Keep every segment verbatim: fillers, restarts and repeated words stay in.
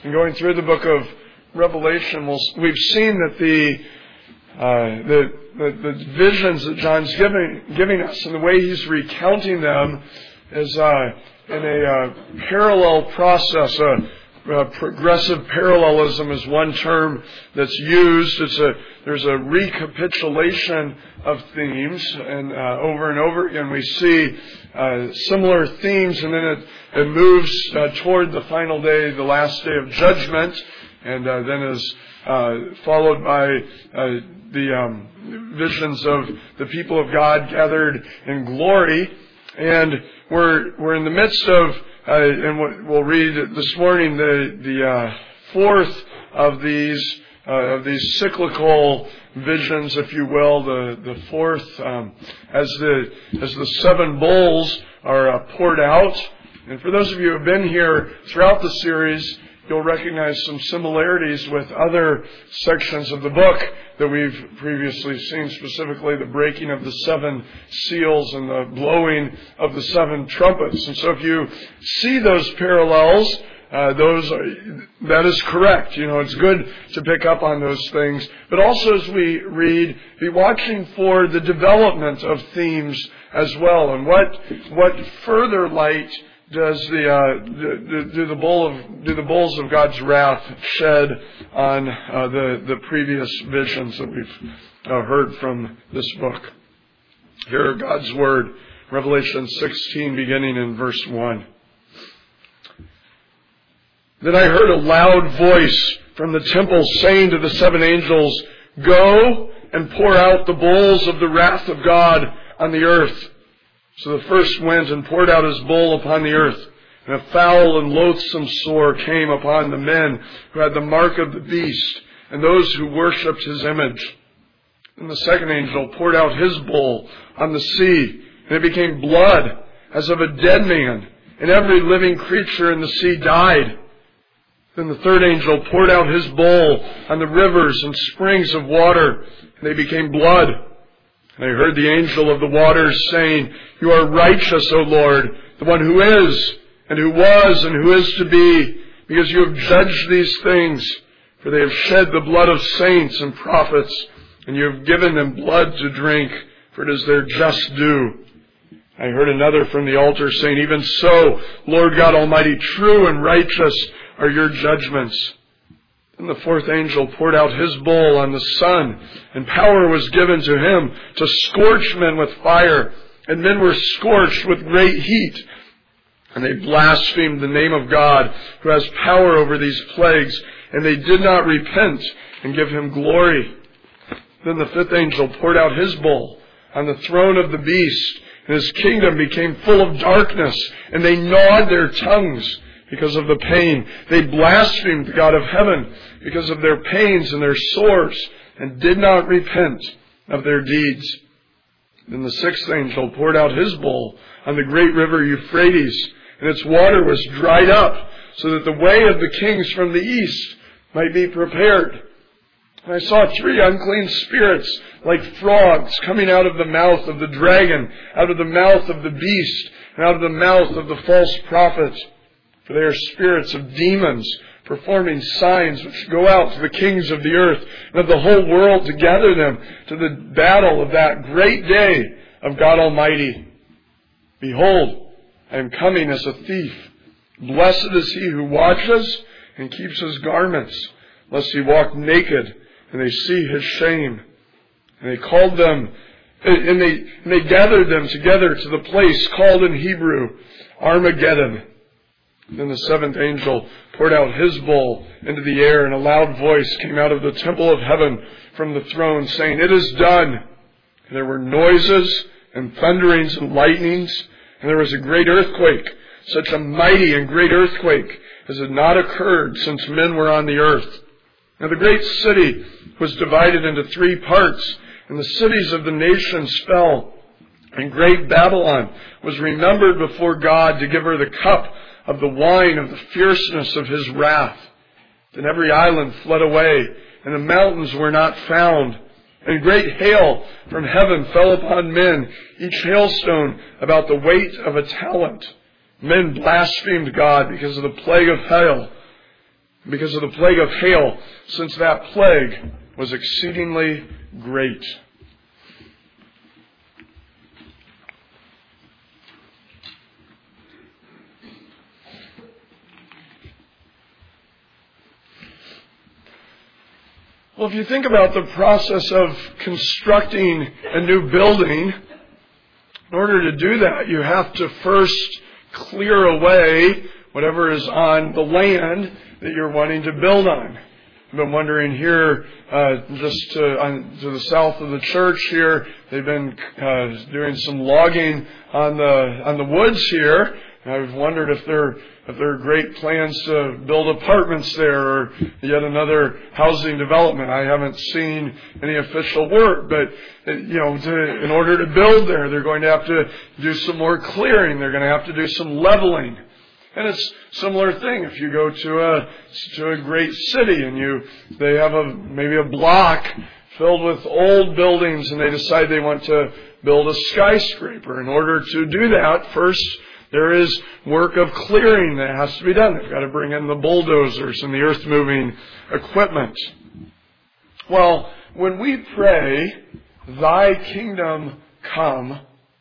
In going through the book of Revelation, we'll, we've seen that the, uh, the, the the visions that John's giving giving us and the way he's recounting them is uh, in a uh, parallel process. Uh, uh, progressive parallelism is one term that's used. It's a there's a recapitulation of themes, and uh, over and over again we see uh, similar themes, and then it, it moves uh, toward the final day, the last day of judgment, and uh, then is uh, followed by uh, the um, visions of the people of God gathered in glory. And we're we're in the midst of, uh, and we'll read this morning the the uh, fourth of these uh, of these cyclical visions, if you will, the the fourth um, as the as the seven bowls are uh, poured out. And for those of you who have been here throughout the series, you'll recognize some similarities with other sections of the book that we've previously seen, specifically the breaking of the seven seals and the blowing of the seven trumpets. And so if you see those parallels, uh, those are, that is correct. You know, it's good to pick up on those things. But also as we read, be watching for the development of themes as well. And what what further light does the uh, do, do the bowl of do the bowls of God's wrath shed on uh, the the previous visions that we've uh, heard from this book? Hear God's word, Revelation sixteen, beginning in verse one. Then I heard a loud voice from the temple saying to the seven angels, "Go and pour out the bowls of the wrath of God on the earth." So the first went and poured out his bowl upon the earth, and a foul and loathsome sore came upon the men who had the mark of the beast, and those who worshipped his image. And the second angel poured out his bowl on the sea, and it became blood as of a dead man, and every living creature in the sea died. Then the third angel poured out his bowl on the rivers and springs of water, and they became blood. And I heard the angel of the waters saying, "You are righteous, O Lord, the one who is, and who was, and who is to be, because you have judged these things. For they have shed the blood of saints and prophets, and you have given them blood to drink, for it is their just due." I heard another from the altar saying, "Even so, Lord God Almighty, true and righteous are your judgments." And the fourth angel poured out his bowl on the sun, and power was given to him to scorch men with fire, and men were scorched with great heat. And they blasphemed the name of God, who has power over these plagues, and they did not repent and give him glory. Then the fifth angel poured out his bowl on the throne of the beast, and his kingdom became full of darkness, and they gnawed their tongues because of the pain. They blasphemed the God of heaven because of their pains and their sores, and did not repent of their deeds. Then the sixth angel poured out his bowl on the great river Euphrates, and its water was dried up, so that the way of the kings from the east might be prepared. And I saw three unclean spirits like frogs coming out of the mouth of the dragon, out of the mouth of the beast, and out of the mouth of the false prophet. For they are spirits of demons, performing signs which go out to the kings of the earth and of the whole world to gather them to the battle of that great day of God Almighty. Behold, I am coming as a thief. Blessed is he who watches and keeps his garments, lest he walk naked and they see his shame. And they called them, and they, and they gathered them together to the place called in Hebrew Armageddon. Then the seventh angel poured out his bowl into the air, and a loud voice came out of the temple of heaven from the throne, saying, "It is done." And there were noises and thunderings and lightnings, and there was a great earthquake, such a mighty and great earthquake as had not occurred since men were on the earth. Now the great city was divided into three parts, and the cities of the nations fell. And great Babylon was remembered before God to give her the cup of the wine of the fierceness of his wrath. Then every island fled away, and the mountains were not found. And great hail from heaven fell upon men, each hailstone about the weight of a talent. Men blasphemed God because of the plague of hail. because of the plague of hail, since that plague was exceedingly great. Well, if you think about the process of constructing a new building, in order to do that, you have to first clear away whatever is on the land that you're wanting to build on. I've been wondering here, uh, just to, on, to the south of the church here, they've been uh, doing some logging on the on the woods here. I've wondered if there if there are great plans to build apartments there or yet another housing development. I haven't seen any official work, but you know, to, in order to build there, they're going to have to do some more clearing. They're going to have to do some leveling. And it's a similar thing if you go to a to a great city and you they have a maybe a block filled with old buildings and they decide they want to build a skyscraper. In order to do that, first there is work of clearing that has to be done. They've got to bring in the bulldozers and the earth-moving equipment. Well, when we pray, "Thy kingdom come,"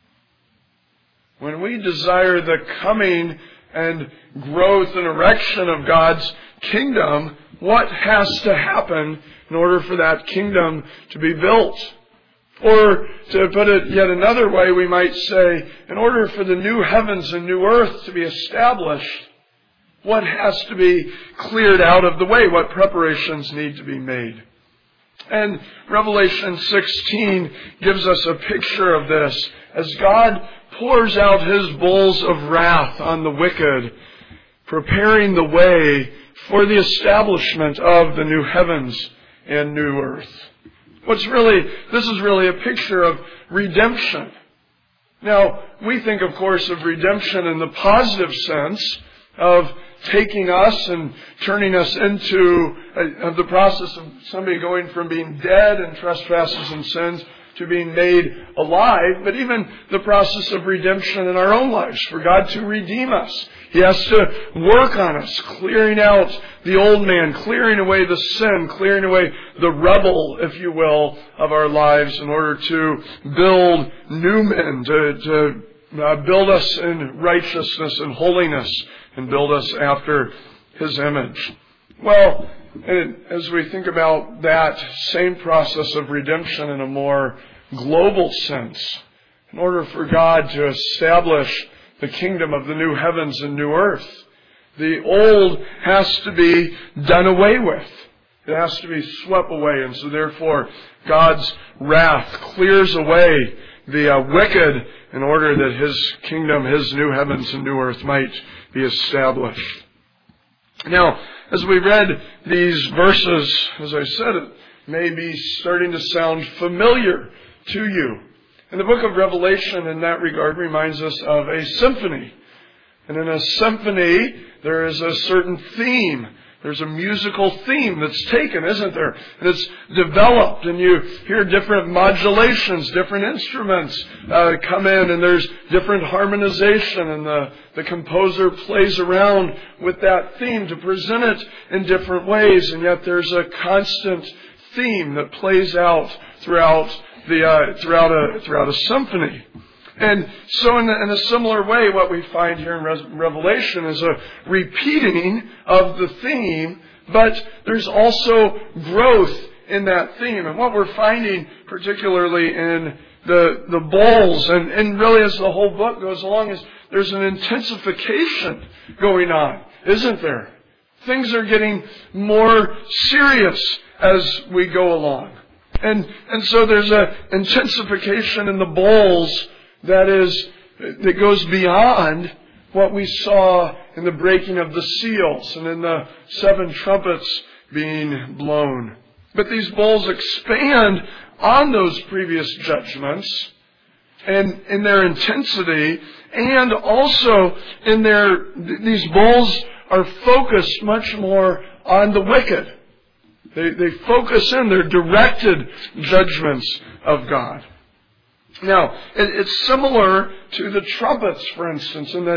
when we desire the coming and growth and erection of God's kingdom, what has to happen in order for that kingdom to be built? Or to put it yet another way, we might say, in order for the new heavens and new earth to be established, what has to be cleared out of the way? What preparations need to be made? And Revelation sixteen gives us a picture of this. As God pours out His bowls of wrath on the wicked, preparing the way for the establishment of the new heavens and new earth. What's really, this is really a picture of redemption. Now, we think, of course, of redemption in the positive sense of taking us and turning us into a, of the process of somebody going from being dead in trespasses and sins to being made alive, but even the process of redemption in our own lives, for God to redeem us. He has to work on us, clearing out the old man, clearing away the sin, clearing away the rebel, if you will, of our lives in order to build new men, to, to uh, build us in righteousness and holiness, and build us after His image. Well, as we think about that same process of redemption in a more global sense, in order for God to establish the kingdom of the new heavens and new earth, the old has to be done away with. It has to be swept away. And so therefore, God's wrath clears away the uh, wicked in order that His kingdom, His new heavens and new earth might be established. Now, as we read these verses, as I said, it may be starting to sound familiar to you. And the book of Revelation in that regard reminds us of a symphony. And in a symphony, there is a certain theme. There's a musical theme that's taken, isn't there? And it's developed, and you hear different modulations, different instruments uh, come in, and there's different harmonization, and the, the composer plays around with that theme to present it in different ways, and yet there's a constant theme that plays out throughout the uh, throughout a throughout a symphony. And so in a, in a similar way, what we find here in Re- Revelation is a repeating of the theme, but there's also growth in that theme. And what we're finding, particularly in the the bowls, and, and really as the whole book goes along, is there's an intensification going on, isn't there? Things are getting more serious as we go along. And and so there's an intensification in the bowls that is that goes beyond what we saw in the breaking of the seals and in the seven trumpets being blown. But these bowls expand on those previous judgments and in their intensity, and also in their these bowls are focused much more on the wicked. They, they focus in their directed judgments of God. Now, it, it's similar to the trumpets, for instance, in that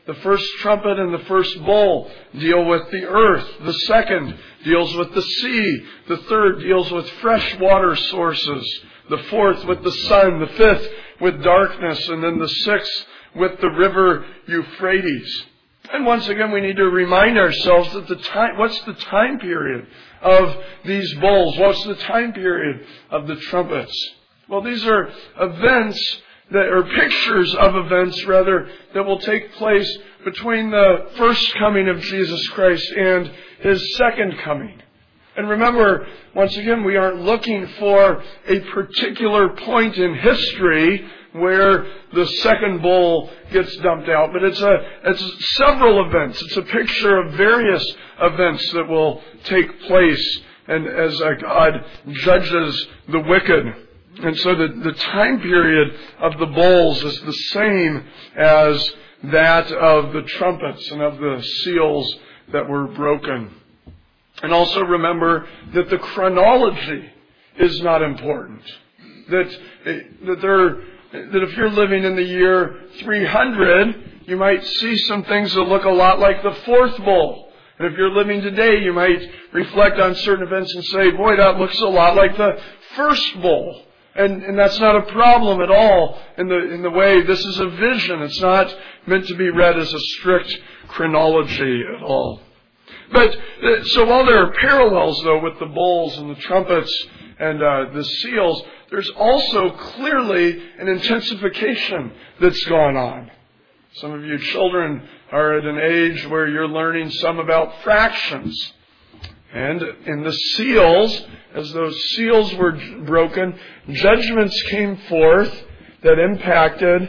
The first trumpet and the first bowl deal with the earth. The second deals with the sea. The third deals with fresh water sources. The fourth with the sun. The fifth with darkness. And then the sixth with the river Euphrates. And once again, we need to remind ourselves that the time, what's the time period of these bowls? What's the time period of the trumpets? Well, these are events that are pictures of events, rather, that will take place between the first coming of Jesus Christ and His second coming. And remember, once again, we aren't looking for a particular point in history where the second bowl gets dumped out. But it's a it's several events. It's a picture of various events that will take place and as God judges the wicked. And so the, the time period of the bowls is the same as that of the trumpets and of the seals that were broken. And also remember that the chronology is not important. That, that there that if you're living in the year three hundred, you might see some things that look a lot like the fourth bowl. And if you're living today, you might reflect on certain events and say, boy, that looks a lot like the first bowl. And, and that's not a problem at all in the, in the way this is a vision. It's not meant to be read as a strict chronology at all. But, so while there are parallels, though, with the bowls and the trumpets and uh, the seals, there's also clearly an intensification that's gone on. Some of you children are at an age where you're learning some about fractions. And in the seals, as those seals were broken, judgments came forth that impacted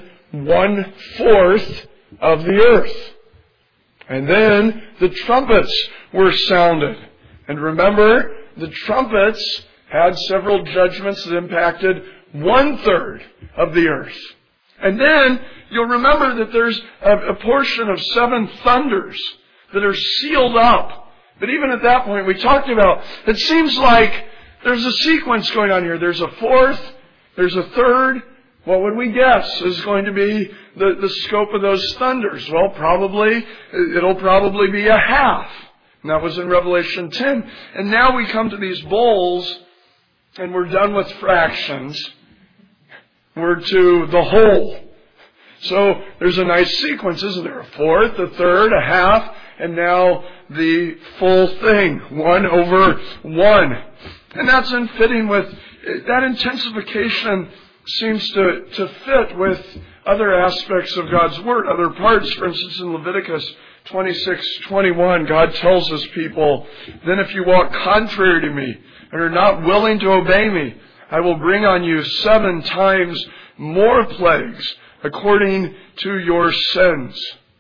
one-fourth of the earth. And then the trumpets were sounded. And remember, the trumpets had several judgments that impacted one-third of the earth. And then you'll remember that there's a, a portion of seven thunders that are sealed up. But even at that point, we talked about, it seems like there's a sequence going on here. There's a fourth, there's a third. What would we guess is going to be the, the scope of those thunders? Well, probably, it'll probably be a half. And that was in Revelation ten. And now we come to these bowls, and we're done with fractions. We're to the whole. So there's a nice sequence, isn't there? A fourth, a third, a half, and now the full thing. One over one. And that's in fitting with, that intensification seems to, to fit with other aspects of God's Word, other parts. For instance, in Leviticus twenty-six twenty-one, God tells His people, then if you walk contrary to me and are not willing to obey me, I will bring on you seven times more plagues according to your sins.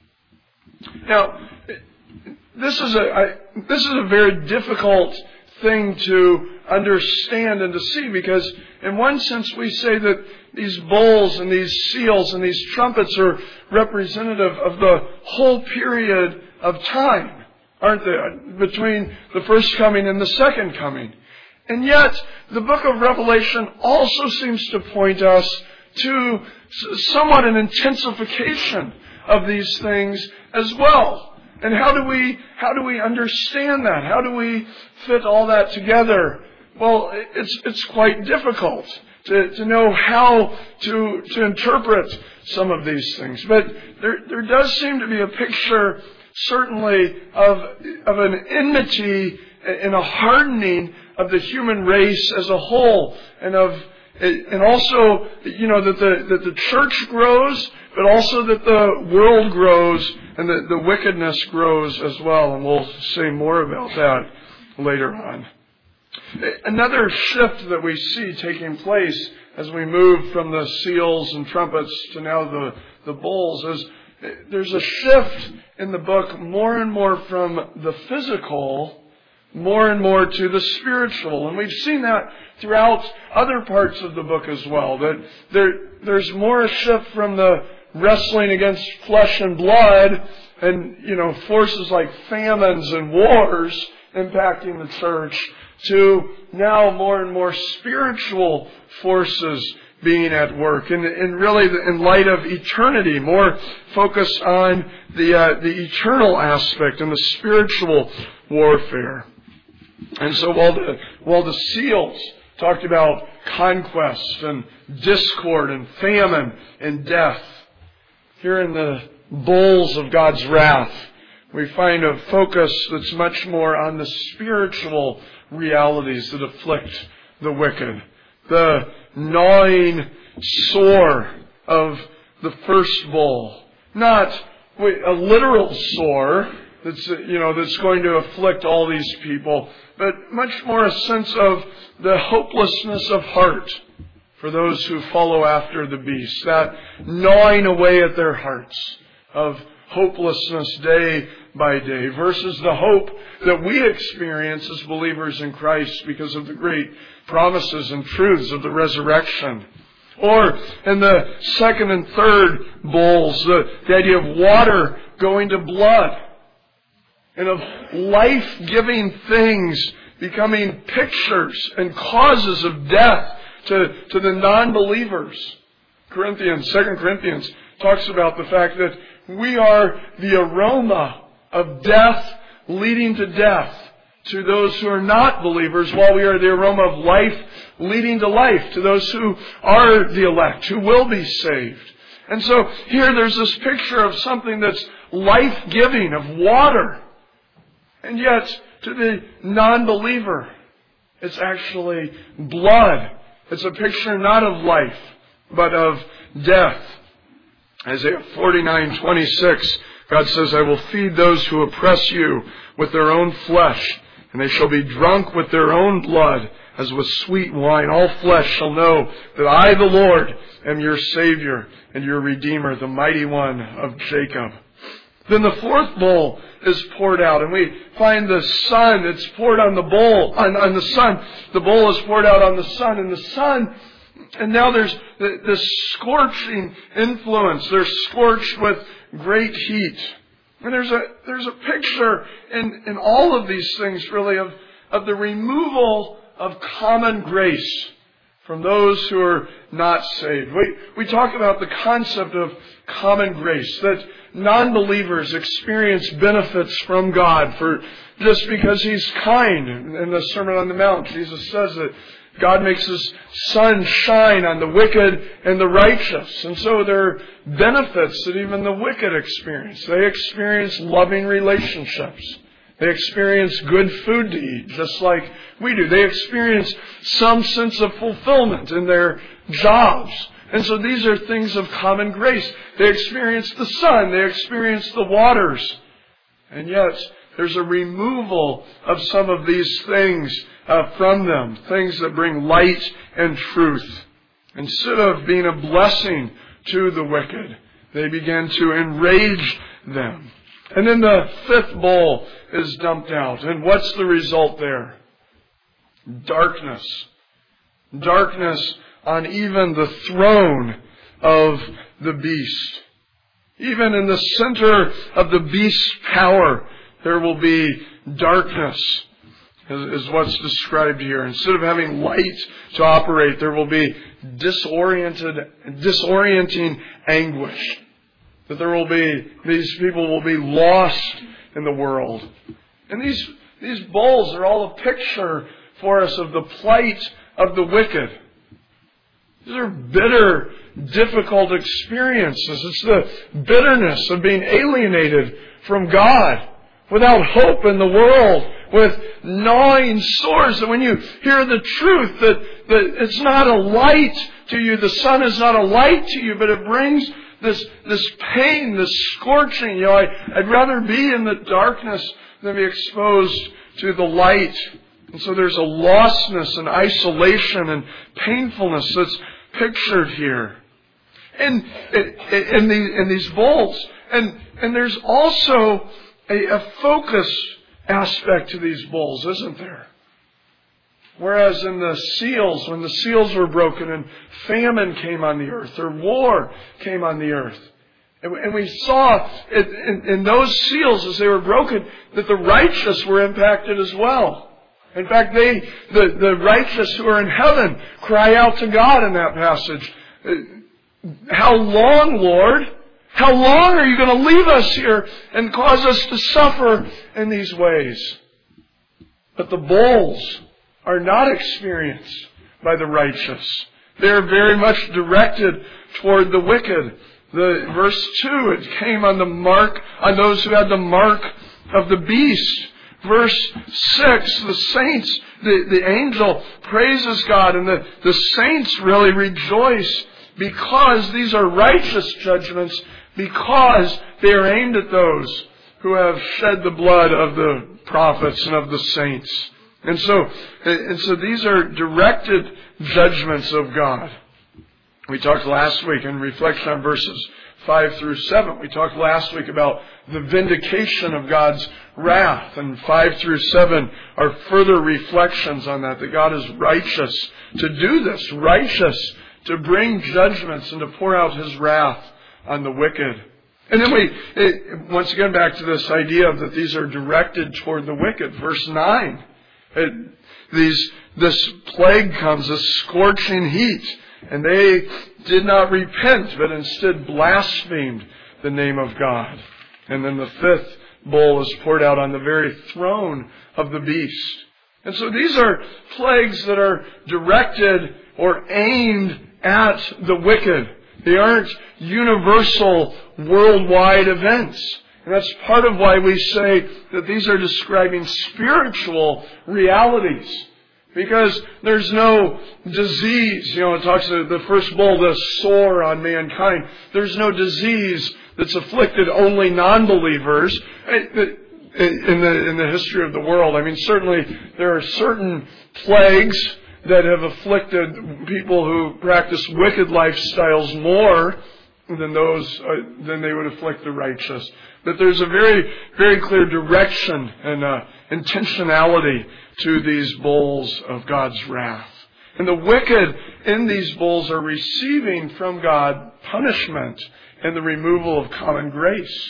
Now, this is a I, this is a very difficult thing to understand and to see, because in one sense we say that these bowls and these seals and these trumpets are representative of the whole period of time, aren't they? Between the first coming and the second coming. And yet, the book of Revelation also seems to point us to somewhat an intensification of these things as well. And how do we how do we understand that? How do we fit all that together? Well, it's it's quite difficult to, to know how to to interpret some of these things. But there there does seem to be a picture, certainly, of of an enmity and a hardening of the human race as a whole, and of and also, you know, that the that the church grows, but also that the world grows and that the wickedness grows as well. And we'll say more about that later on. Another shift that we see taking place as we move from the seals and trumpets to now the, the bowls is there's a shift in the book more and more from the physical more and more to the spiritual. And we've seen that throughout other parts of the book as well. That there, there's more a shift from the wrestling against flesh and blood and, you know, forces like famines and wars impacting the church to now more and more spiritual forces being at work. And, and really, in light of eternity, more focus on the uh, the eternal aspect and the spiritual warfare. And so while the while the seals talked about conquest and discord and famine and death, here in the bowls of God's wrath, we find a focus that's much more on the spiritual realities that afflict the wicked. The gnawing sore of the first bowl. Not a literal sore that's, you know, that's going to afflict all these people, but much more a sense of the hopelessness of heart for those who follow after the beast. That gnawing away at their hearts of hopelessness day by day versus the hope that we experience as believers in Christ because of the great promises and truths of the resurrection. Or in the second and third bowls, the, the idea of water going to blood and of life-giving things becoming pictures and causes of death to, to the non-believers. Corinthians, Second Corinthians talks about the fact that we are the aroma of death leading to death to those who are not believers, while we are the aroma of life leading to life to those who are the elect, who will be saved. And so here there's this picture of something that's life-giving, of water. And yet, to the non-believer, it's actually blood. It's a picture not of life, but of death. Isaiah forty-nine twenty-six, God says, I will feed those who oppress you with their own flesh, and they shall be drunk with their own blood, as with sweet wine. All flesh shall know that I, the Lord, am your Savior and your Redeemer, the Mighty One of Jacob. Then the fourth bowl is poured out, and we find the sun. It's poured on the bowl, on, on the sun. The bowl is poured out on the sun, and the sun, and now there's this scorching influence. They're scorched with great heat. And there's a there's a picture in, in all of these things, really, of, of the removal of common grace from those who are not saved. We, we talk about the concept of common grace, that non-believers experience benefits from God for just because He's kind. In the Sermon on the Mount, Jesus says that God makes His sun shine on the wicked and the righteous. And so there are benefits that even the wicked experience. They experience loving relationships. They experience good food to eat, just like we do. They experience some sense of fulfillment in their jobs. And so these are things of common grace. They experience the sun. They experience the waters. And yet, there's a removal of some of these things uh, from them. Things that bring light and truth. Instead of being a blessing to the wicked, they begin to enrage them. And then the fifth bowl is dumped out. And what's the result there? Darkness. Darkness on even the throne of the beast. Even in the center of the beast's power, there will be darkness, is what's described here. Instead of having light to operate, there will be disoriented, disorienting anguish. That there will be, these people will be lost in the world. And these, these bowls are all a picture for us of the plight of the wicked. These are bitter, difficult experiences. It's the bitterness of being alienated from God, without hope in the world, with gnawing sores. That when you hear the truth, that, that it's not a light to you, the sun is not a light to you, but it brings this this pain, this scorching. You know, I, I'd rather be in the darkness than be exposed to the light. And so there's a lostness and isolation and painfulness that's pictured here. And in these, in these bowls. And, and there's also a, a focus aspect to these bowls, isn't there? Whereas in the seals, when the seals were broken and famine came on the earth, or war came on the earth, and we saw in those seals as they were broken that the righteous were impacted as well. In fact, they, the, the righteous who are in heaven cry out to God in that passage. How long, Lord? How long are you going to leave us here and cause us to suffer in these ways? But the bowls are not experienced by the righteous. They are very much directed toward the wicked. The verse two, it came on the mark, on those who had the mark of the beast. Verse six, the saints, the, the angel praises God, and the, the saints really rejoice because these are righteous judgments, because they are aimed at those who have shed the blood of the prophets and of the saints. And so, and so these are directed judgments of God. We talked last week in reflection on verses five through seven. We talked last week about the vindication of God's wrath. And five through seven are further reflections on that, that God is righteous to do this, righteous to bring judgments and to pour out His wrath on the wicked. And then we, it, once again, back to this idea of that these are directed toward the wicked. Verse nine, it, these, this plague comes, a scorching heat, and they did not repent, but instead blasphemed the name of God. And then the fifth bowl is poured out on the very throne of the beast. And so these are plagues that are directed or aimed at the wicked. They aren't universal, worldwide events. And that's part of why we say that these are describing spiritual realities. Because there's no disease. You know, it talks about the first bowl, the sore on mankind. There's no disease that's afflicted only non-believers in the, in the history of the world. I mean, certainly there are certain plagues that have afflicted people who practice wicked lifestyles more than those, uh, than they would afflict the righteous. But there's a very, very clear direction and uh, intentionality to these bowls of God's wrath. And the wicked in these bowls are receiving from God punishment and the removal of common grace.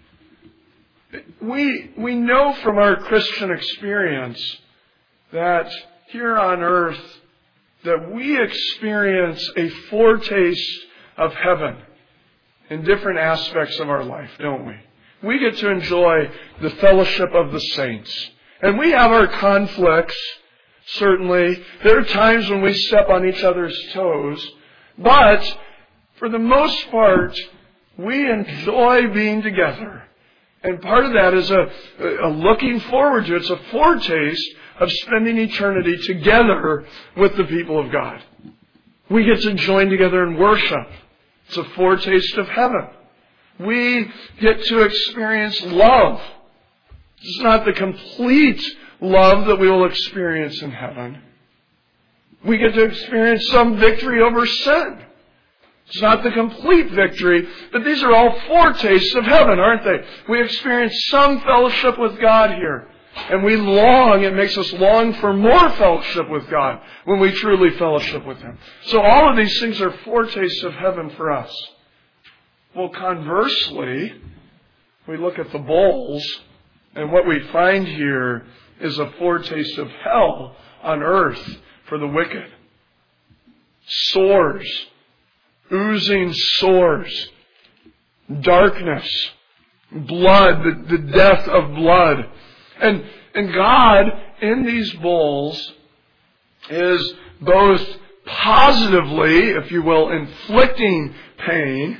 We, we know from our Christian experience that here on earth that we experience a foretaste of heaven in different aspects of our life, don't we? We get to enjoy the fellowship of the saints. And we have our conflicts, certainly. There are times when we step on each other's toes. But, for the most part, we enjoy being together. And part of that is a, a looking forward to. It's a foretaste of spending eternity together with the people of God. We get to join together in worship. It's a foretaste of heaven. We get to experience love. It's not the complete love that we will experience in heaven. We get to experience some victory over sin. It's not the complete victory, but these are all foretastes of heaven, aren't they? We experience some fellowship with God here. And we long, it makes us long for more fellowship with God when we truly fellowship with Him. So all of these things are foretastes of heaven for us. Well, conversely, we look at the bowls, and what we find here is a foretaste of hell on earth for the wicked. Sores, oozing sores, darkness, blood, the, the death of blood. And, and God, in these bowls, is both positively, if you will, inflicting pain,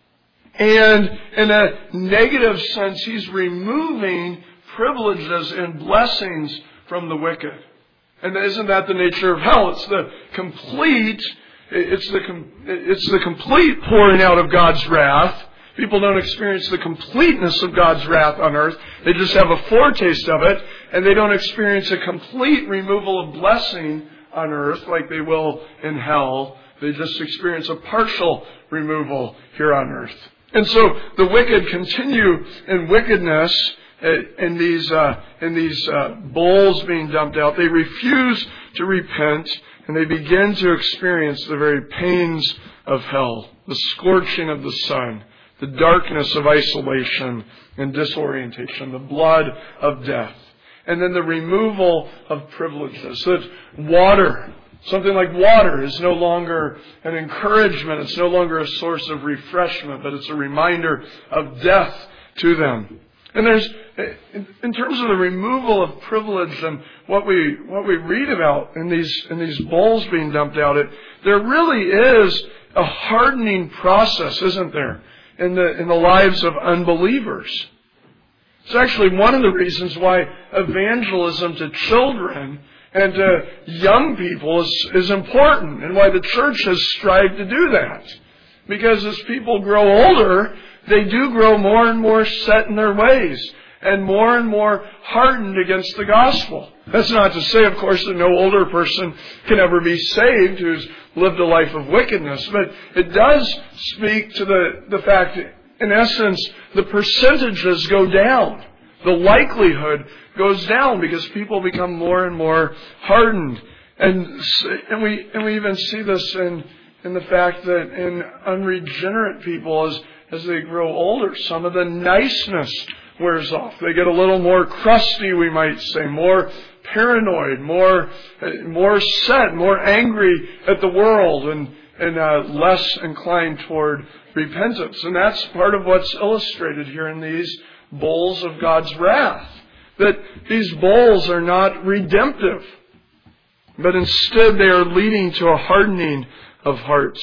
and in a negative sense, He's removing privileges and blessings from the wicked. And isn't that the nature of hell? It's the complete, it's the, it's the complete pouring out of God's wrath. People don't experience the completeness of God's wrath on earth. They just have a foretaste of it, and they don't experience a complete removal of blessing on earth like they will in hell. They just experience a partial removal here on earth. And so the wicked continue in wickedness in these uh, in these uh, bowls being dumped out. They refuse to repent, and they begin to experience the very pains of hell, the scorching of the sun, the darkness of isolation and disorientation, the blood of death. And then the removal of privileges. So that water, something like water, is no longer an encouragement. It's no longer a source of refreshment, but it's a reminder of death to them. And there's, in terms of the removal of privilege and what we what we read about in these in these bowls being dumped out, it there really is a hardening process, isn't there, in the in the lives of unbelievers. It's actually one of the reasons why evangelism to children and to young people is, is important, and why the church has strived to do that. Because as people grow older, they do grow more and more set in their ways and more and more hardened against the gospel. That's not to say, of course, that no older person can ever be saved who's lived a life of wickedness, but it does speak to the, the fact that, in essence, the percentages go down. The likelihood goes down because people become more and more hardened. And, and, we, and we even see this in, in the fact that in unregenerate people, as As they grow older, some of the niceness wears off. They get a little more crusty, we might say, more paranoid, more more set, more angry at the world, and, and uh, less inclined toward repentance. And that's part of what's illustrated here in these bowls of God's wrath. That these bowls are not redemptive, but instead they are leading to a hardening of hearts.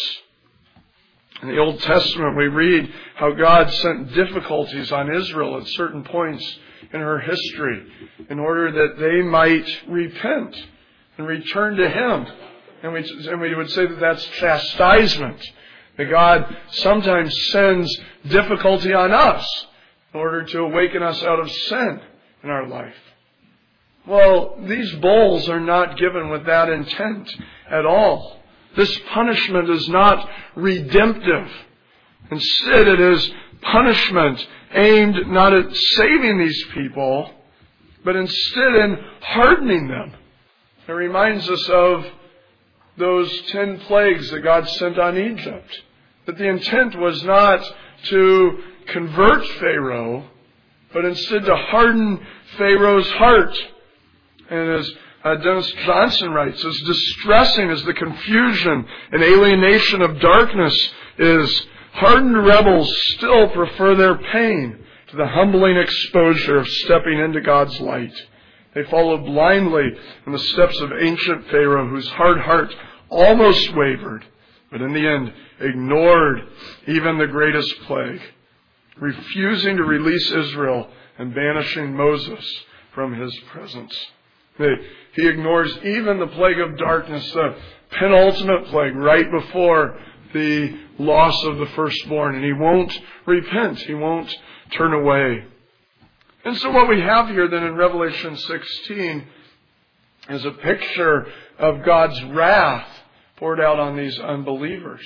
In the Old Testament, we read how God sent difficulties on Israel at certain points in her history in order that they might repent and return to Him. And we, and we would say that that's chastisement. That God sometimes sends difficulty on us in order to awaken us out of sin in our life. Well, these bowls are not given with that intent at all. This punishment is not redemptive. Instead, it is punishment aimed not at saving these people, but instead in hardening them. It reminds us of those ten plagues that God sent on Egypt. That the intent was not to convert Pharaoh, but instead to harden Pharaoh's heart. And as Uh, Dennis Johnson writes, as distressing as the confusion and alienation of darkness is, hardened rebels still prefer their pain to the humbling exposure of stepping into God's light. They follow blindly in the steps of ancient Pharaoh, whose hard heart almost wavered, but in the end ignored even the greatest plague, refusing to release Israel and banishing Moses from his presence. He ignores even the plague of darkness, the penultimate plague, right before the loss of the firstborn. And he won't repent. He won't turn away. And so what we have here then in Revelation sixteen is a picture of God's wrath poured out on these unbelievers.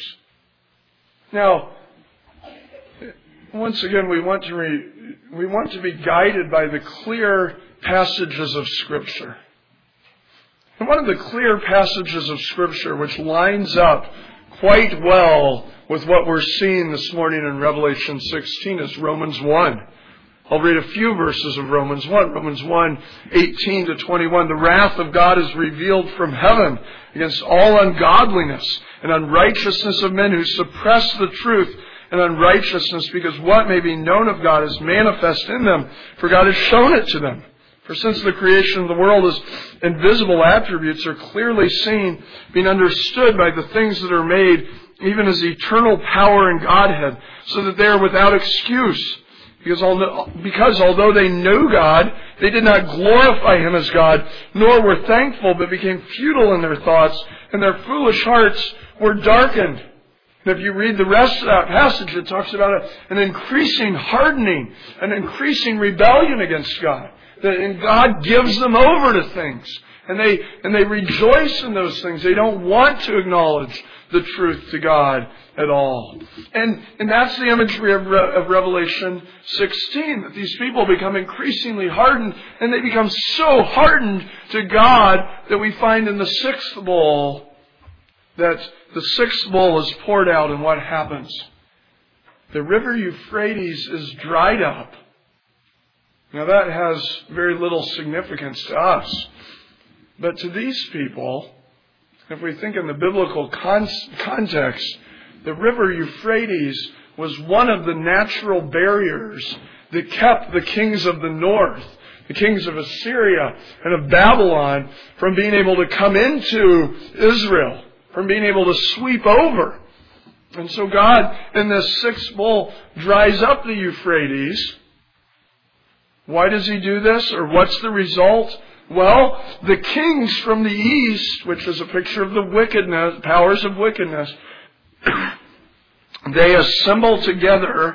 Now, once again, we want to re, we want to be guided by the clear passages of Scripture. And one of the clear passages of Scripture which lines up quite well with what we're seeing this morning in Revelation sixteen is Romans one. I'll read a few verses of Romans one. Romans one, eighteen to twenty-one. The wrath of God is revealed from heaven against all ungodliness and unrighteousness of men who suppress the truth and unrighteousness, because what may be known of God is manifest in them, for God has shown it to them. For since the creation of the world, His invisible attributes are clearly seen, being understood by the things that are made, even His eternal power and Godhead, so that they are without excuse. Because although, because although they knew God, they did not glorify Him as God, nor were thankful, but became futile in their thoughts, and their foolish hearts were darkened. And if you read the rest of that passage, it talks about an increasing hardening, an increasing rebellion against God. And God gives them over to things. And they and they rejoice in those things. They don't want to acknowledge the truth to God at all. And and that's the imagery of, of Revelation sixteen. That these people become increasingly hardened. And they become so hardened to God that we find in the sixth bowl that the sixth bowl is poured out. And what happens? The river Euphrates is dried up. Now that has very little significance to us. But to these people, if we think in the biblical con- context, the river Euphrates was one of the natural barriers that kept the kings of the north, the kings of Assyria and of Babylon, from being able to come into Israel, from being able to sweep over. And so God, in this sixth bowl, dries up the Euphrates. Why does He do this? Or what's the result? Well, the kings from the east, which is a picture of the wickedness, powers of wickedness, they assemble together,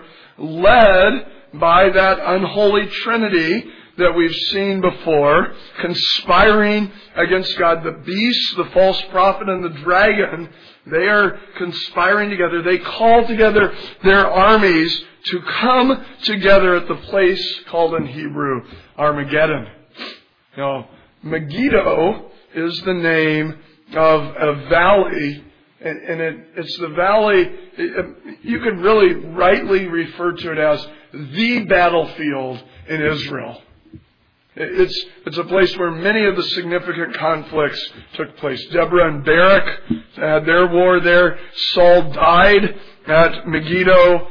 led by that unholy trinity that we've seen before, conspiring against God. The beast, the false prophet, and the dragon, they are conspiring together. They call together their armies to come together at the place called in Hebrew Armageddon. Now, Megiddo is the name of a valley, and, and it, it's the valley, it, you could really rightly refer to it as the battlefield in Israel. It's, it's a place where many of the significant conflicts took place. Deborah and Barak had their war there. Saul died at Megiddo.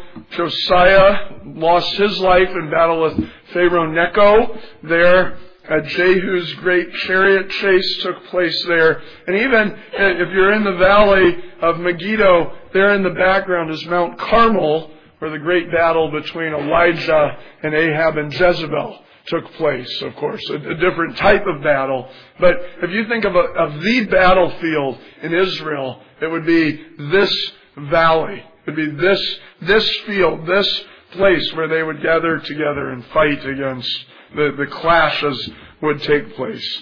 Josiah lost his life in battle with Pharaoh Necho there. Uh, Jehu's great chariot chase took place there. And even if you're in the valley of Megiddo, there in the background is Mount Carmel, where the great battle between Elijah and Ahab and Jezebel took place, of course, a, a different type of battle. But if you think of, a, of the battlefield in Israel, it would be this valley. It would be this, this field, this place where they would gather together and fight against the, the clashes would take place.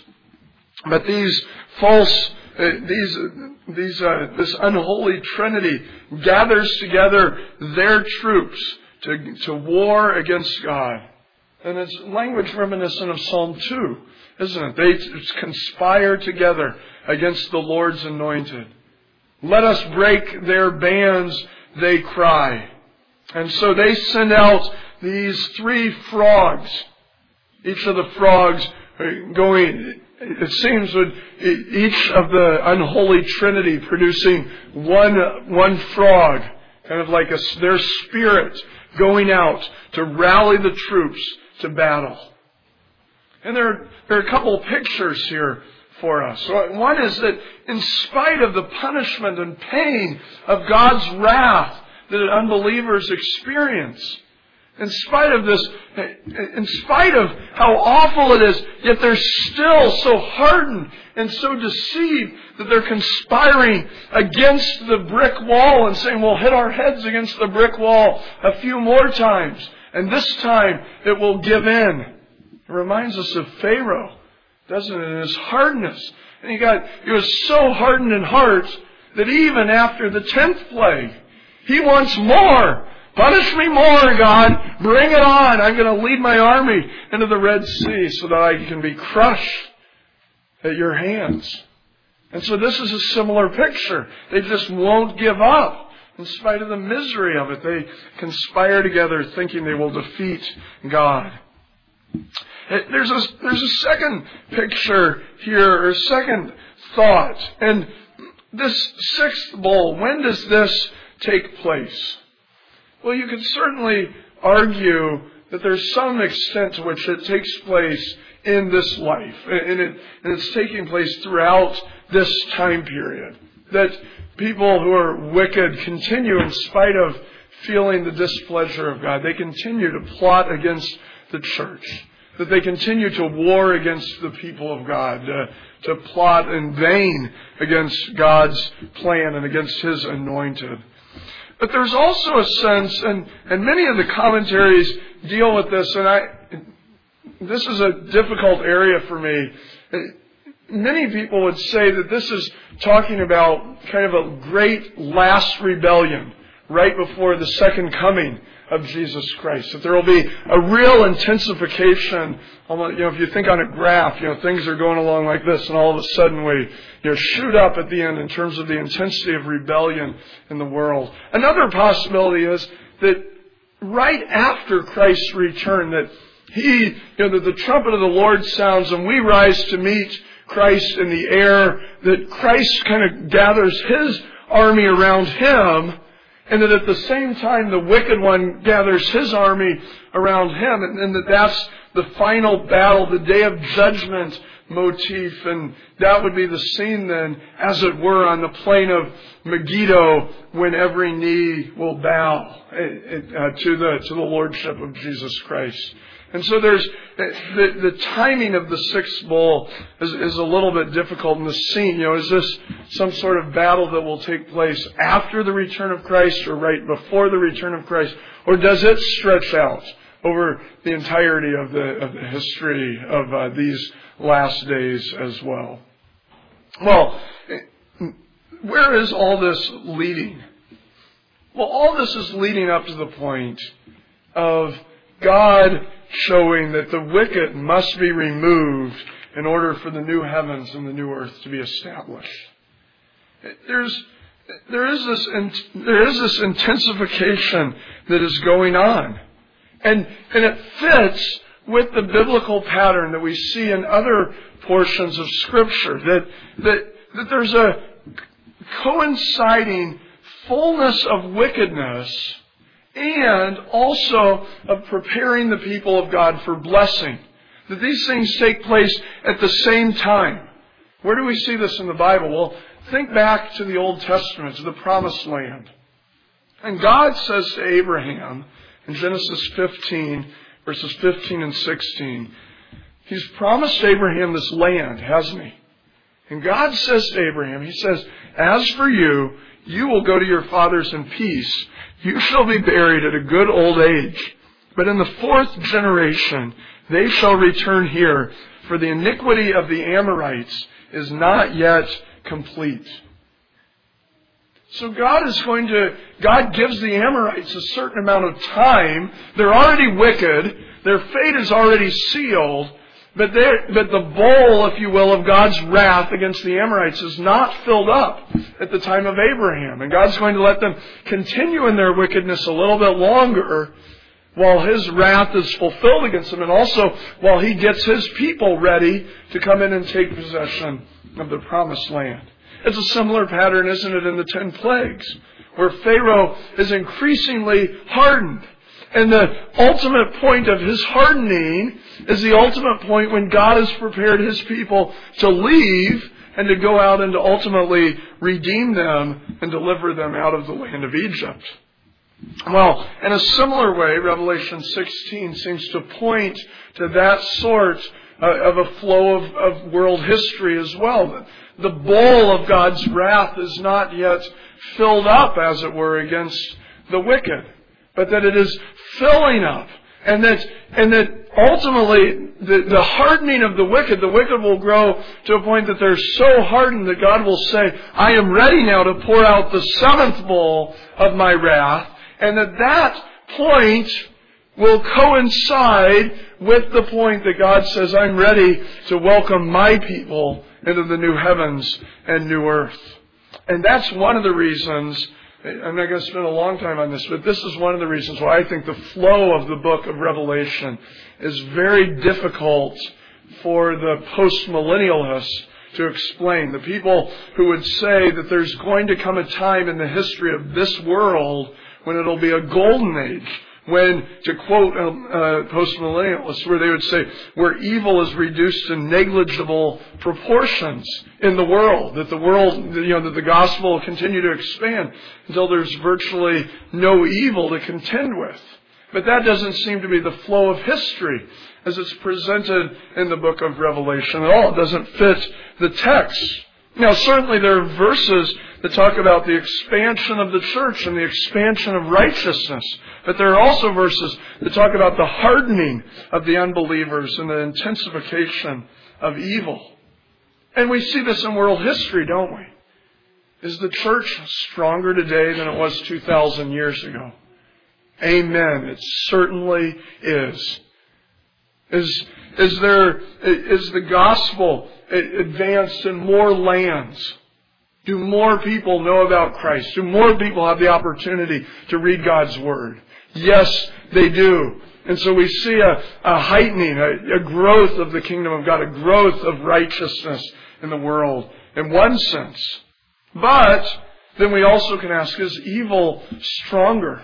But these false, uh, these, these, uh, this unholy trinity gathers together their troops to, to war against God. And it's language reminiscent of Psalm two, isn't it? They conspire together against the Lord's anointed. Let us break their bands, they cry. And so they send out these three frogs. Each of the frogs going, it seems, with each of the unholy trinity producing one, one frog, kind of like a, their spirit going out to rally the troops to battle. And there, there are a couple of pictures here for us. So one is that in spite of the punishment and pain of God's wrath that unbelievers experience, in spite of this, in spite of how awful it is, yet they're still so hardened and so deceived that they're conspiring against the brick wall and saying, we'll hit our heads against the brick wall a few more times, and this time it will give in. It reminds us of Pharaoh, doesn't it, in his hardness. And he got, he was so hardened in heart that even after the tenth plague, he wants more. Punish me more, God. Bring it on. I'm going to lead my army into the Red Sea so that I can be crushed at your hands. And so this is a similar picture. They just won't give up. In spite of the misery of it, they conspire together thinking they will defeat God. There's a, there's a second picture here, or a second thought. And this sixth bowl, when does this take place? Well, you could certainly argue that there's some extent to which it takes place in this life. And, it, and it's taking place throughout this time period. That people who are wicked continue, in spite of feeling the displeasure of God, they continue to plot against the church. That they continue to war against the people of God, to, to plot in vain against God's plan and against His anointed. But there's also a sense, and, and many of the commentaries deal with this, and I, this is a difficult area for me. Many people would say that this is talking about kind of a great last rebellion right before the second coming of Jesus Christ. That there will be a real intensification. You know, if you think on a graph, you know, things are going along like this, and all of a sudden we, you know, shoot up at the end in terms of the intensity of rebellion in the world. Another possibility is that right after Christ's return, that He, you know, the, the trumpet of the Lord sounds and we rise to meet Christ in the air, that Christ kind of gathers His army around Him, and that at the same time the wicked one gathers his army around him, and, and that that's the final battle, the day of judgment motif, and that would be the scene then, as it were, on the plain of Megiddo, when every knee will bow uh, to the to the lordship of Jesus Christ. And so there's the, the timing of the sixth bowl is, is a little bit difficult in the scene. You know, is this some sort of battle that will take place after the return of Christ or right before the return of Christ? Or does it stretch out over the entirety of the, of the history of uh, these last days as well? Well, where is all this leading? Well, all this is leading up to the point of God showing that the wicked must be removed in order for the new heavens and the new earth to be established. There's, there is this, there is this intensification that is going on. And, and it fits with the biblical pattern that we see in other portions of Scripture, that, that, that there's a coinciding fullness of wickedness and also of preparing the people of God for blessing. That these things take place at the same time. Where do we see this in the Bible? Well, think back to the Old Testament, to the Promised Land. And God says to Abraham in Genesis fifteen, verses fifteen and sixteen, He's promised Abraham this land, hasn't He? And God says to Abraham, He says, "As for you, you will go to your fathers in peace. You shall be buried at a good old age. But in the fourth generation, they shall return here, for the iniquity of the Amorites is not yet complete." So God is going to, God gives the Amorites a certain amount of time. They're already wicked. Their fate is already sealed. But, but the bowl, if you will, of God's wrath against the Amorites is not filled up at the time of Abraham. And God's going to let them continue in their wickedness a little bit longer while His wrath is fulfilled against them, and also while He gets His people ready to come in and take possession of the promised land. It's a similar pattern, isn't it, in the ten plagues, where Pharaoh is increasingly hardened. And the ultimate point of his hardening is the ultimate point when God has prepared His people to leave and to go out and to ultimately redeem them and deliver them out of the land of Egypt. Well, in a similar way, Revelation sixteen seems to point to that sort of a flow of, of world history as well. The bowl of God's wrath is not yet filled up, as it were, against the wicked, but that it is filling up, and that and that ultimately the, the hardening of the wicked, the wicked will grow to a point that they're so hardened that God will say, "I am ready now to pour out the seventh bowl of my wrath," and that that point will coincide with the point that God says, "I'm ready to welcome my people into the new heavens and new earth." And that's one of the reasons, I'm not going to spend a long time on this, but this is one of the reasons why I think the flow of the book of Revelation is very difficult for the postmillennialists to explain. The people who would say that there's going to come a time in the history of this world when it'll be a golden age, when, to quote uh, postmillennialists, where they would say, where evil is reduced to negligible proportions in the world, that the world, you know, that the gospel will continue to expand until there's virtually no evil to contend with. But that doesn't seem to be the flow of history as it's presented in the book of Revelation at all. It doesn't fit the text. Now, certainly there are verses that talk about the expansion of the church and the expansion of righteousness. But there are also verses that talk about the hardening of the unbelievers and the intensification of evil. And we see this in world history, don't we? Is the church stronger today than it was two thousand years ago? Amen. It certainly is. Is, is there, is the gospel advanced in more lands? Do more people know about Christ? Do more people have the opportunity to read God's Word? Yes, they do. And so we see a, a heightening, a, a growth of the kingdom of God, a growth of righteousness in the world in one sense. But then we also can ask, is evil stronger?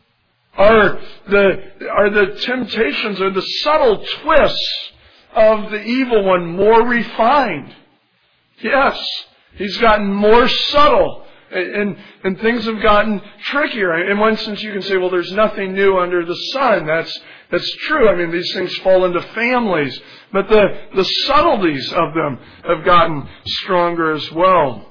Are the, are the temptations or the subtle twists of the evil one more refined? Yes, he's gotten more subtle. And, and things have gotten trickier. In one sense, you can say, well, there's nothing new under the sun. That's that's true. I mean, these things fall into families. But the, the subtleties of them have gotten stronger as well.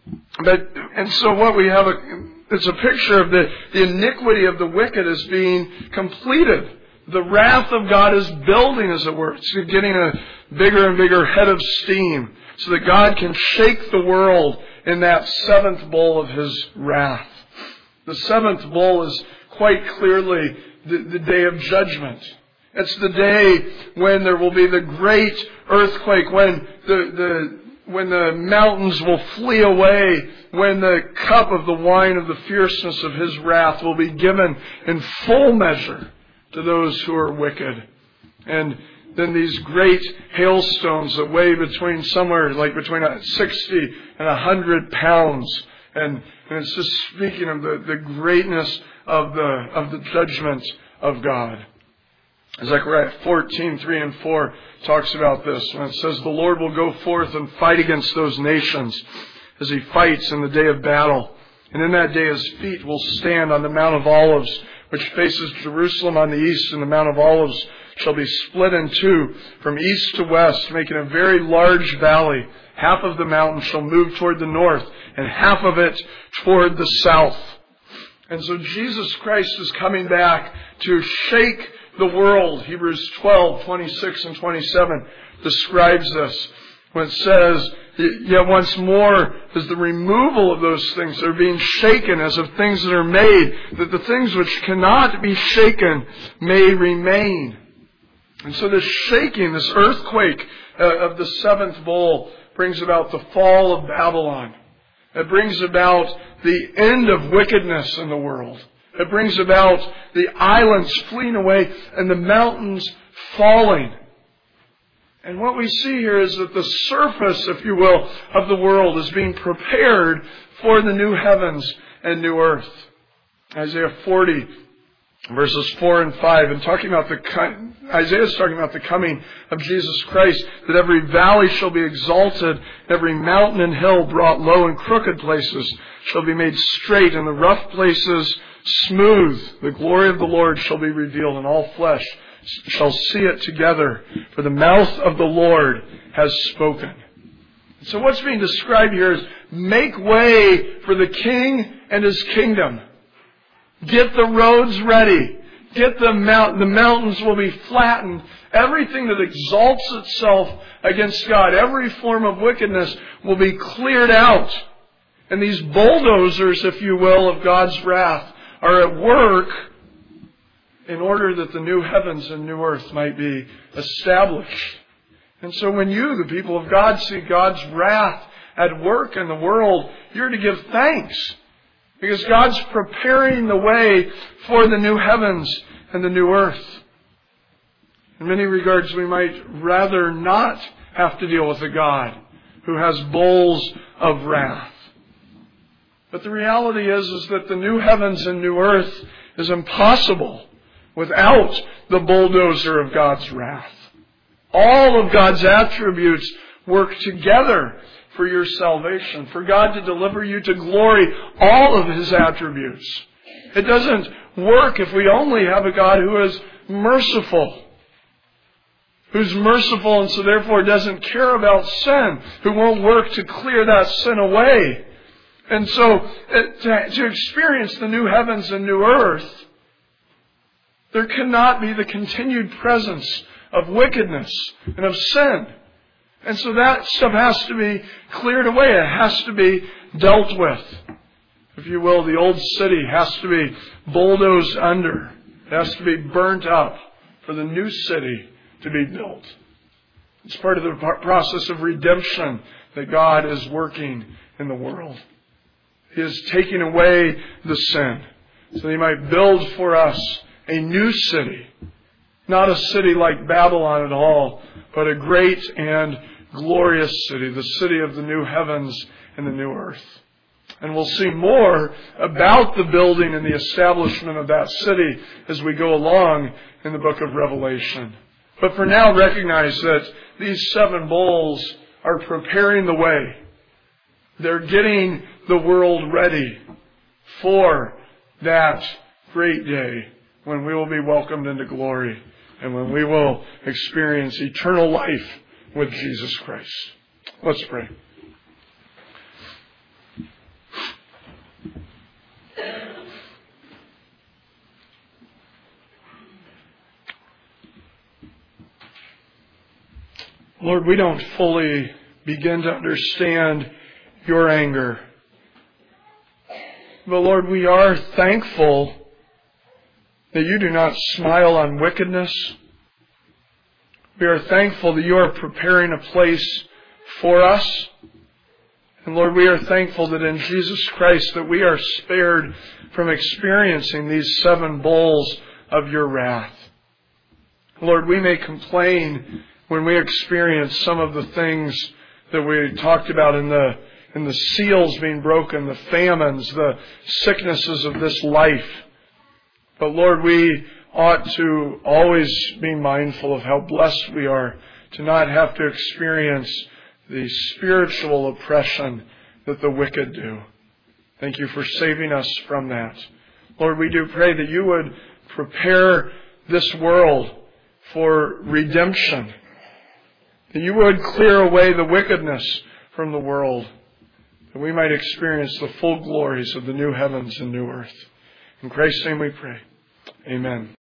But and so what we have, a, it's a picture of the, the iniquity of the wicked as being completed. The wrath of God is building, as it were. It's getting a bigger and bigger head of steam so that God can shake the world in that seventh bowl of His wrath. The seventh bowl is quite clearly the, the day of judgment. It's the day when there will be the great earthquake, when the, the, when the mountains will flee away, when the cup of the wine of the fierceness of His wrath will be given in full measure to those who are wicked. And then these great hailstones that weigh between somewhere like between sixty and one hundred pounds. And, and it's just speaking of the, the greatness of the, of the judgment of God. Zechariah fourteen, three and four talks about this. When it says, the Lord will go forth and fight against those nations as He fights in the day of battle. And in that day His feet will stand on the Mount of Olives, which faces Jerusalem on the east, and the Mount of Olives shall be split in two from east to west, making a very large valley. Half of the mountain shall move toward the north, and half of it toward the south. And so Jesus Christ is coming back to shake the world. Hebrews twelve, twenty-six and twenty-seven describes this when it says, yet once more is the removal of those things that are being shaken as of things that are made, that the things which cannot be shaken may remain. And so this shaking, this earthquake uh, of the seventh bowl brings about the fall of Babylon. It brings about the end of wickedness in the world. It brings about the islands fleeing away and the mountains falling. And what we see here is that the surface, if you will, of the world is being prepared for the new heavens and new earth. Isaiah forty, verses four and five, and talking about the Isaiah is talking about the coming of Jesus Christ, that every valley shall be exalted, every mountain and hill brought low, and crooked places shall be made straight, and the rough places smooth. The glory of the Lord shall be revealed, and all flesh shall see it together, for the mouth of the Lord has spoken. So what's being described here is make way for the King and His kingdom. Get the roads ready. Get the mount. The mountains will be flattened. Everything that exalts itself against God, every form of wickedness will be cleared out. And these bulldozers, if you will, of God's wrath are at work in order that the new heavens and new earth might be established. And so when you, the people of God, see God's wrath at work in the world, you're to give thanks. Because God's preparing the way for the new heavens and the new earth. In many regards, we might rather not have to deal with a God who has bowls of wrath. But the reality is, is that the new heavens and new earth is impossible without the bulldozer of God's wrath. All of God's attributes work together for your salvation, for God to deliver you to glory, all of His attributes. It doesn't work if we only have a God who is merciful, who's merciful and so therefore doesn't care about sin, who won't work to clear that sin away. And so to, to experience the new heavens and new earth, there cannot be the continued presence of wickedness and of sin. And so that stuff has to be cleared away. It has to be dealt with. If you will, the old city has to be bulldozed under. It has to be burnt up for the new city to be built. It's part of the process of redemption that God is working in the world. He is taking away the sin so that He might build for us a new city Not a city like Babylon at all, but a great and glorious city, the city of the new heavens and the new earth. And we'll see more about the building and the establishment of that city as we go along in the book of Revelation. But for now, recognize that these seven bowls are preparing the way. They're getting the world ready for that great day when we will be welcomed into glory and when we will experience eternal life with Jesus Christ. Let's pray. Lord, we don't fully begin to understand your anger. But Lord, we are thankful that you do not smile on wickedness. We are thankful that you are preparing a place for us. And Lord, we are thankful that in Jesus Christ that we are spared from experiencing these seven bowls of your wrath. Lord, we may complain when we experience some of the things that we talked about in the in the seals being broken, the famines, the sicknesses of this life. But Lord, we ought to always be mindful of how blessed we are to not have to experience the spiritual oppression that the wicked do. Thank you for saving us from that. Lord, we do pray that you would prepare this world for redemption, that you would clear away the wickedness from the world, that we might experience the full glories of the new heavens and new earth. In Christ's name we pray. Amen.